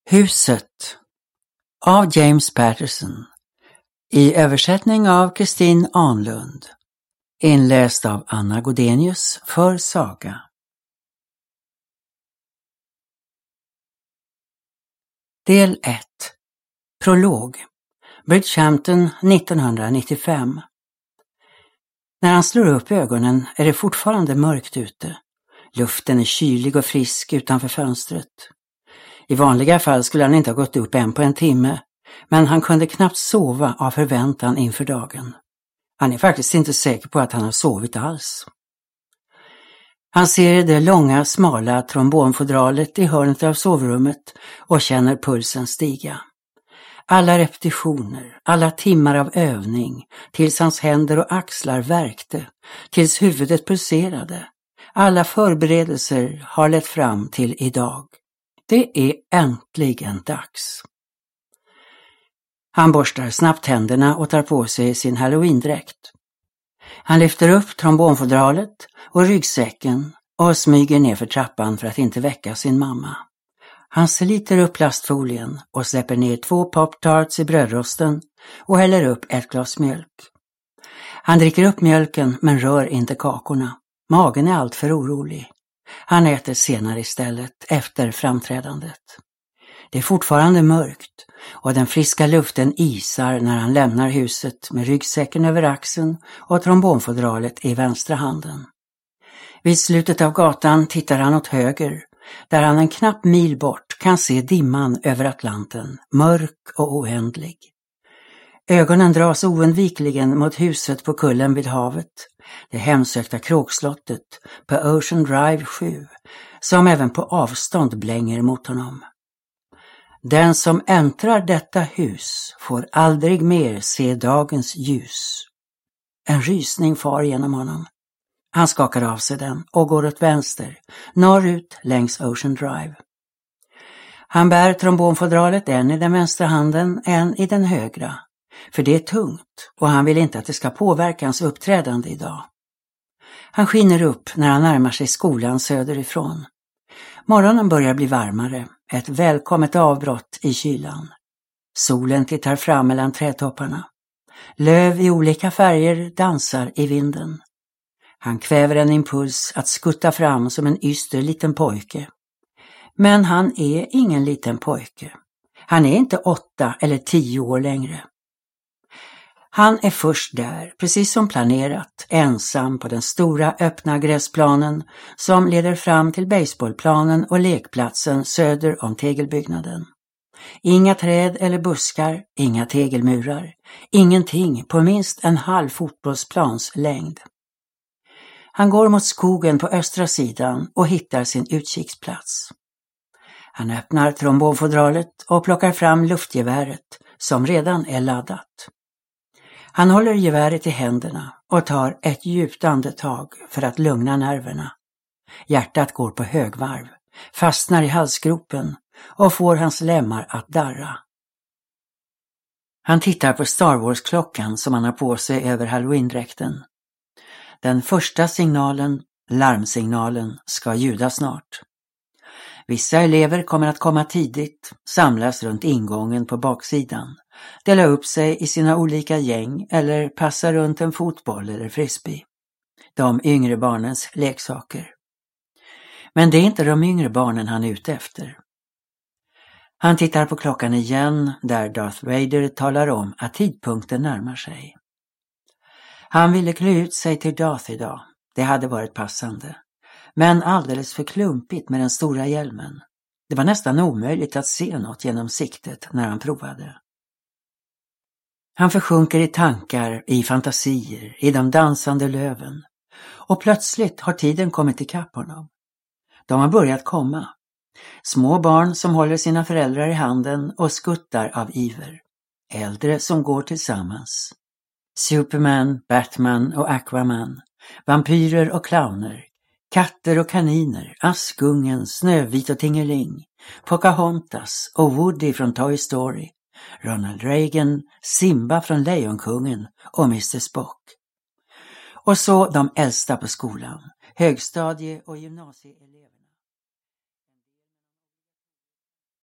Huset av James Patterson i översättning av Kristin Ahnlund, inläst av Anna Godenius för Saga. Del 1. Prolog. Bridgehampton 1995. När han slår upp ögonen är det fortfarande mörkt ute. Luften är kylig och frisk utanför fönstret. I vanliga fall skulle han inte ha gått upp än på en timme, men han kunde knappt sova av förväntan inför dagen. Han är faktiskt inte säker på att han har sovit alls. Han ser det långa, smala trombonfodralet i hörnet av sovrummet och känner pulsen stiga. Alla repetitioner, alla timmar av övning, tills hans händer och axlar värkte, tills huvudet pulserade. Alla förberedelser har lett fram till idag. Det är äntligen dags. Han borstar snabbt händerna och tar på sig sin Halloween-dräkt. Han lyfter upp trombonfodralet och ryggsäcken och smyger ner för trappan för att inte väcka sin mamma. Han sliter upp plastfolien och släpper ner 2 Pop-Tarts i brödrosten och häller upp ett glas mjölk. Han dricker upp mjölken men rör inte kakorna. Magen är alltför orolig. Han äter senare istället, efter framträdandet. Det är fortfarande mörkt och den friska luften isar när han lämnar huset med ryggsäcken över axeln och trombonfodralet i vänstra handen. Vid slutet av gatan tittar han åt höger, där han en knapp mil bort kan se dimman över Atlanten, mörk och oändlig. Ögonen dras oundvikligen mot huset på kullen vid havet, det hemsökta kråkslottet på Ocean Drive 7, som även på avstånd blänger mot honom. Den som äntrar detta hus får aldrig mer se dagens ljus. En rysning far genom honom. Han skakar av sig den och går åt vänster, norrut längs Ocean Drive. Han bär trombonfodralet en i den vänstra handen, en i den högra. För det är tungt och han vill inte att det ska påverka hans uppträdande idag. Han skiner upp när han närmar sig skolan söderifrån. Morgonen börjar bli varmare, ett välkommet avbrott i kylan. Solen tittar fram mellan trädtopparna. Löv i olika färger dansar i vinden. Han kväver en impuls att skutta fram som en yster liten pojke. Men han är ingen liten pojke. Han är inte 8 eller 10 år längre. Han är först där, precis som planerat, ensam på den stora öppna gräsplanen som leder fram till baseballplanen och lekplatsen söder om tegelbyggnaden. Inga träd eller buskar, inga tegelmurar, ingenting på minst en halv fotbollsplans längd. Han går mot skogen på östra sidan och hittar sin utkiksplats. Han öppnar trombonfodralet och plockar fram luftgeväret som redan är laddat. Han håller geväret i händerna och tar ett djupt andetag för att lugna nerverna. Hjärtat går på högvarv, fastnar i halsgropen och får hans lemmar att darra. Han tittar på Star Wars-klockan som han har på sig över Halloween-dräkten. Den första signalen, larmsignalen, ska ljuda snart. Vissa elever kommer att komma tidigt, samlas runt ingången på baksidan, dela upp sig i sina olika gäng eller passa runt en fotboll eller frisbee. De yngre barnens leksaker. Men det är inte de yngre barnen han är ute efter. Han tittar på klockan igen där Darth Vader talar om att tidpunkten närmar sig. Han ville klä ut sig till Darth idag. Det hade varit passande. Men alldeles för klumpigt med den stora hjälmen. Det var nästan omöjligt att se något genom siktet när han provade. Han försjunker i tankar, i fantasier, i de dansande löven. Och plötsligt har tiden kommit ikapp honom. De har börjat komma. Små barn som håller sina föräldrar i handen och skuttar av iver. Äldre som går tillsammans. Superman, Batman och Aquaman. Vampyrer och clowner. Katter och kaniner, Askungen, Snövit och Tingeling, Pocahontas och Woody från Toy Story, Ronald Reagan, Simba från Lejonkungen och Mr. Spock. Och så de äldsta på skolan, högstadie- och gymnasieelever.